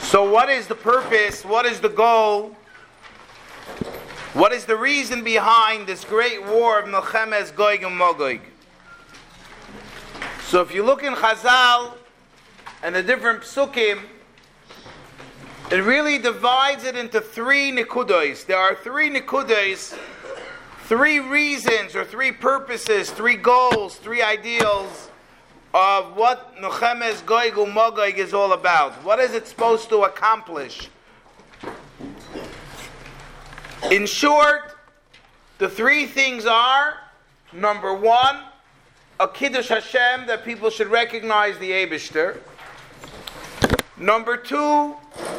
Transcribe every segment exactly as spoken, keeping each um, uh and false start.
So what is the purpose? What is the goal? What is the reason behind this great war of Milchemes Gog and Magog? So if you look in Chazal and the different psukim, it really divides it into three nikudos. There are three nikudos, three reasons or three purposes, three goals, three ideals of what Milchemes Gog and Magog is all about. What is it supposed to accomplish? In short, the three things are, number one, a Kiddush Hashem, that people should recognize the Eibishter. Number two,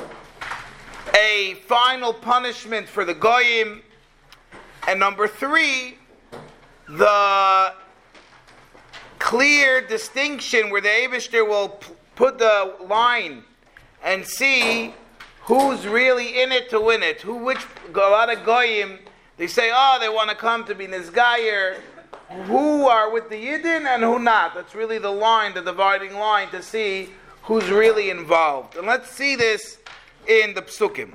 a final punishment for the Goyim. And number three, the clear distinction where the Eibishter will p- put the line and see who's really in it to win it. Who, which, a lot of Goyim, they say, oh, they want to come to be Nizgayer. Who are with the Yidden and who not? That's really the line, the dividing line, to see who's really involved. And let's see this in the Psukim.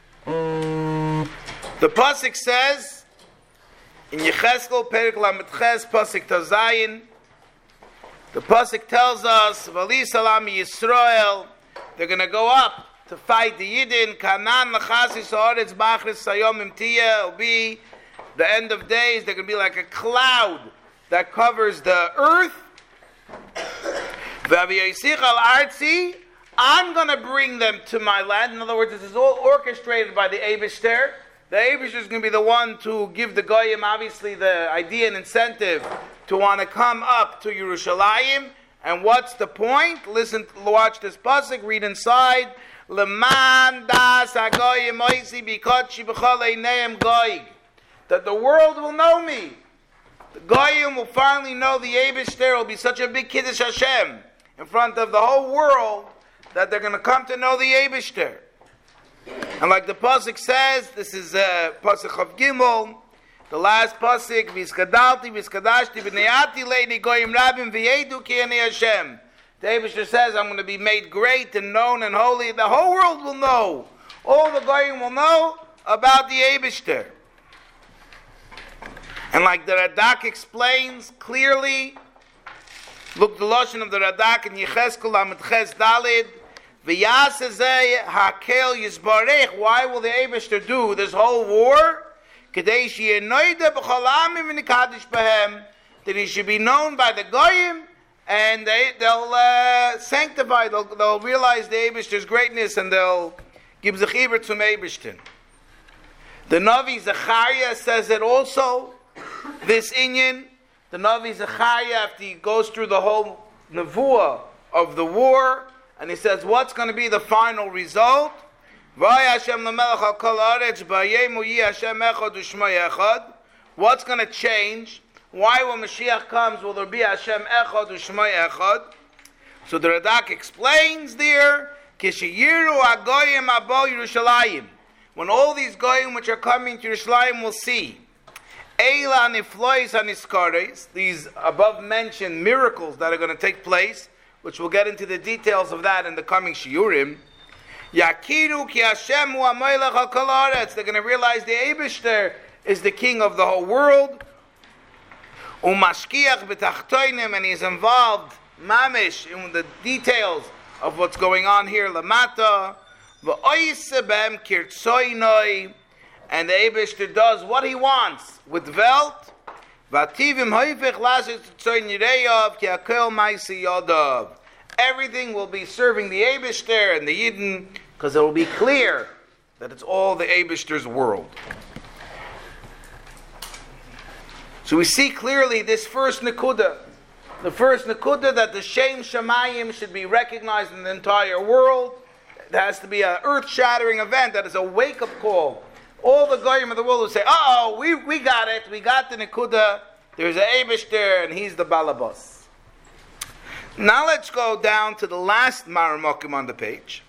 The Pasuk says, in Yecheskel, Perek Lamed Ches, Pasuk Tazayin, the Pasuk tells us, Vali Salam Yisrael, they're going to go up to fight the Yidden. Kanan Lachasis Haaretz Bachris Sayom Imtiya will be the end of days. They're going to be like a cloud that covers the earth. I'm going to bring them to my land. In other words, this is all orchestrated by the Eibishter. The Eibishter is going to be the one to give the Goyim, obviously, the idea and incentive to want to come up to Yerushalayim. And what's the point? Listen, watch this pasuk, read inside. Leman das hagoyim oisi bikotshi b'chol eineim goyim. That the world will know me. The Goyim will finally know the Eibishter. Will be such a big Kiddush Hashem in front of the whole world that they're going to come to know the Eibishter. And like the pasuk says, this is uh, pasuk of Gimel, the last pasuk, Vizkadalti, Vizkadashti, V'neati leini Goyim rabim v'yedu ki ani Hashem. The Eibishter says, I'm going to be made great and known and holy. The whole world will know. All the Goyim will know about the Eibishter. And like the Radak explains clearly, look the lashon of the Radak in Yecheskel Lamed Ches Dalid, V'yasezeh hakel yisbarech. Why will the Eibishter do this whole war? Kedei sheyenoide b'chol amim v'nikadish b'hem, that he should be known by the Goyim, and they, they'll uh, sanctify, they'll, they'll realize the Eibishter's greatness, and they'll give zechibur zum Eibishter. The Navi Zechariah says it also. This inyan, the Navi Zechariah, after he goes through the whole nevuah of the war, and he says, what's going to be the final result? What's going to change? Why, when Mashiach comes, will there be Hashem Echad U'Shmai Echad? So the Radak explains there, when all these Goyim which are coming to Yerushalayim will see these above mentioned miracles that are going to take place, which we'll get into the details of that in the coming shiurim. Yakiru ki Hashem hu hamelech al kol haaretz. They're going to realize the Eibishter is the king of the whole world. Umashkiach b'tachtoinim, and he's involved mamish in the details of what's going on here. Lamata v'oyse b'hem kirtsoinoi. And the Eibishter does what he wants with Welt. Everything will be serving the Eibishter and the Yidden, because it will be clear that it's all the Eibishter's world. So we see clearly this first Nekuda. The first Nekuda, that the Shem Shamayim should be recognized in the entire world. It has to be an earth-shattering event that is a wake-up call. All the Goyim of the world will say, uh-oh, we, we got it, we got the Nekuda, there's an Eibishter, and he's the Balabas. Now let's go down to the last Maramokim on the page.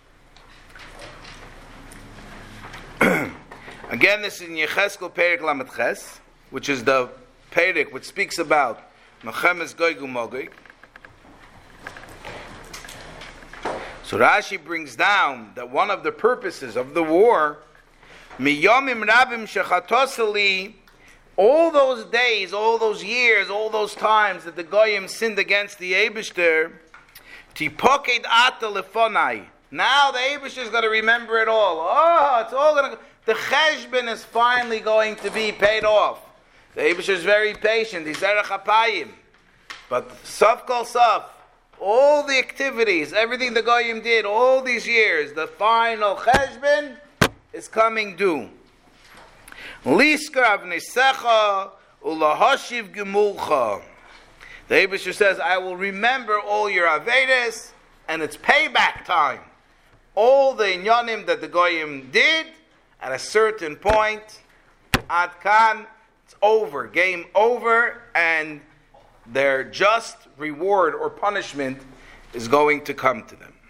Again, this is in Yecheskel Perek Lamed Ches, which is the Perek which speaks about Milchemes Gog u'Magog. So Rashi brings down that one of the purposes of the war, miyomim rabim shechatoseli, all those days, all those years, all those times that the Goyim sinned against the Eibishter, tipoked ata lefonai. Now the Eibishter is going to remember it all. Oh, it's all going to. The cheshbon is finally going to be paid off. The Eibishter is very patient. He's erech hapayim. But saf kol saf, all the activities, everything the Goyim did, all these years, the final cheshbon is coming due. Liskar avnesecha ulahashiv gemulcha. The Eibishter says, I will remember all your avedas, and it's payback time. All the inyanim that the Goyim did, at a certain point, ad kan, it's over, game over, and their just reward or punishment is going to come to them.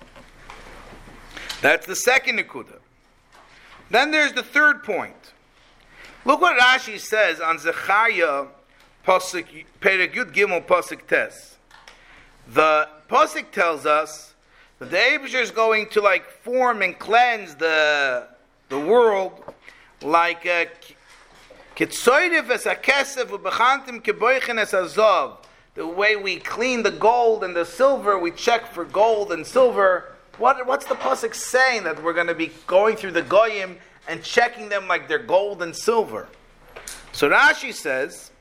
That's the second nekuda. Then there's the third point. Look what Rashi says on Zechariah, Pasuk Perek Yud Gimel Pasuk Tes. The Pasuk tells us that the Eibishter is going to like form and cleanse the the world like a kitzoydev es hakesef ubechantim keboichen es hazav. The way we clean the gold and the silver, we check for gold and silver. What what's the pasuk saying that we're going to be going through the goyim and checking them like they're gold and silver? So Rashi says,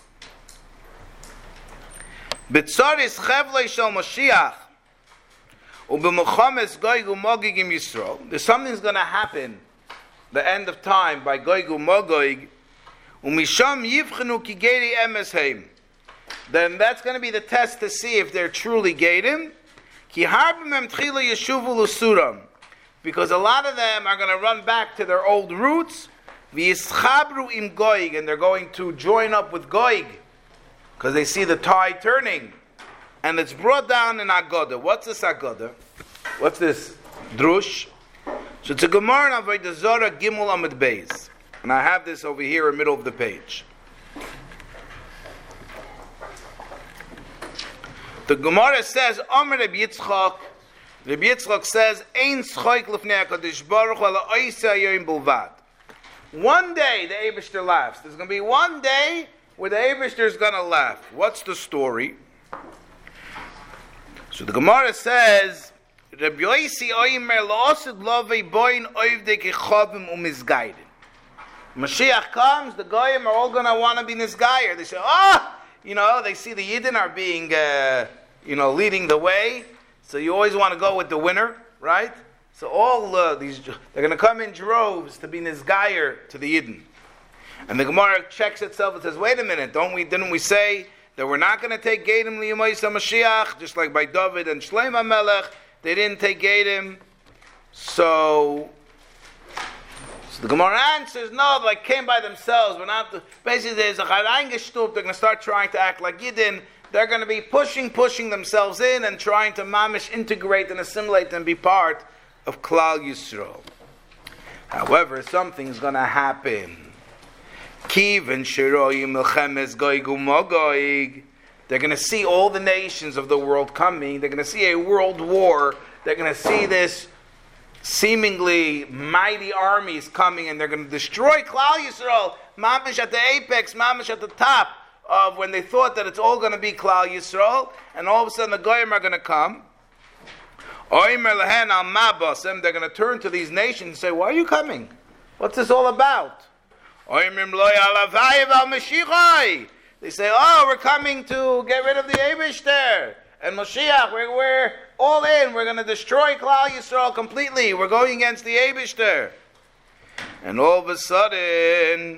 "Bitzaris chevlei shel Mashiach ubemochames goyg umogig im Yisrael." There's something's going to happen, the end of time, by goyg umogig umisham yivchenu ki geri emes heim. Then that's going to be the test to see if they're truly gedim. Ki harbim em tchila yeshuvu l'suram. Because a lot of them are going to run back to their old roots, v'yischabru im goig, and they're going to join up with goig, because they see the tide turning. And it's brought down in Agoda. What's this Agoda? What's this drush? So it's a Gemara in Avodah Zarah Gimel Amud Beis. And I have this over here in the middle of the page. The Gemara says, Amar Reb Yitzchak, Reb Yitzchak says, Ein schoik lefnei HaKadosh Baruch Hu ala oiseh hayoim bilvad. One day the Eibishter laughs. There's going to be one day where the Eibishter is going to laugh. What's the story? So the Gemara says, Reb Yosi oimer la'osid lovei boin oivdei kechavim umizgaiden. Mashiach comes, the Goyim are all going to want to be Nizgayer. They say, ah! Oh! You know, they see the Yidden are being, uh, you know, leading the way. So you always want to go with the winner, right? So all uh, these, they're going to come in droves to be Nizgayer to the Yidden. And the Gemara checks itself and says, wait a minute, don't we, didn't we say that we're not going to take Gadim Liyamoysa Mashiach, just like by David and Shlomo Melech, they didn't take Gadim. So... So the Gemara answers, no, they like came by themselves. We're not. Basically, there's a Charangestub. They're going to start trying to act like Yidden. They're going to be pushing, pushing themselves in and trying to mamish integrate and assimilate and be part of Klal Yisrael. However, something's going to happen. Kiv and Shiroyim Milchemes Goig Umogoig. They're going to see all the nations of the world coming. They're going to see a world war. They're going to see this seemingly mighty armies coming, and they're going to destroy Klal Yisrael, mamish at the apex, mamish at the top of when they thought that it's all going to be Klal Yisrael, and all of a sudden the Goyim are going to come. Oimer lehen al mabasem, they're going to turn to these nations and say, why are you coming? What's this all about? Oimer loy alavayev al Mashiachai. They say, oh, we're coming to get rid of the Eibishter. And Mashiach, we're, we're all in. We're going to destroy Klal Yisrael completely. We're going against the Eibishter. And all of a sudden,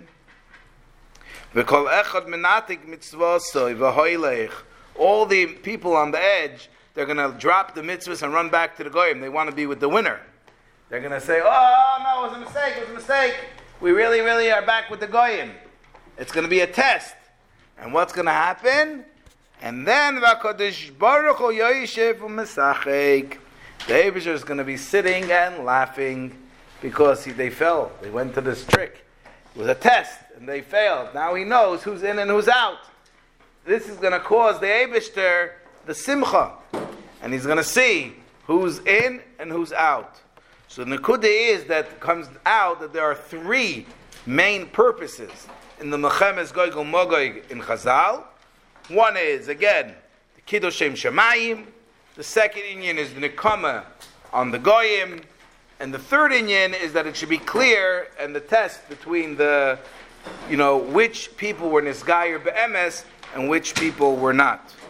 all the people on the edge, they're going to drop the mitzvahs and run back to the Goyim. They want to be with the winner. They're going to say, oh, no, it was a mistake. It was a mistake. We really, really are back with the Goyim. It's going to be a test. And what's going to happen? And then V'Kadosh Baruch Hu Yoishev U'Mesachek. The Eibishter is going to be sitting and laughing because he, they fell. They went to this trick. It was a test and they failed. Now he knows who's in and who's out. This is going to cause the Eibishter the simcha, and he's going to see who's in and who's out. So the Nekuda is that comes out that there are three main purposes in the Mechemes Goyim Magog in Chazal. One is, again, the Kiddush Shem Shemayim. The second inyan is the Nekama on the Goyim. And the third inyan is that it should be clear, and the test between the, you know, which people were Nisgayer Be'emes and which people were not.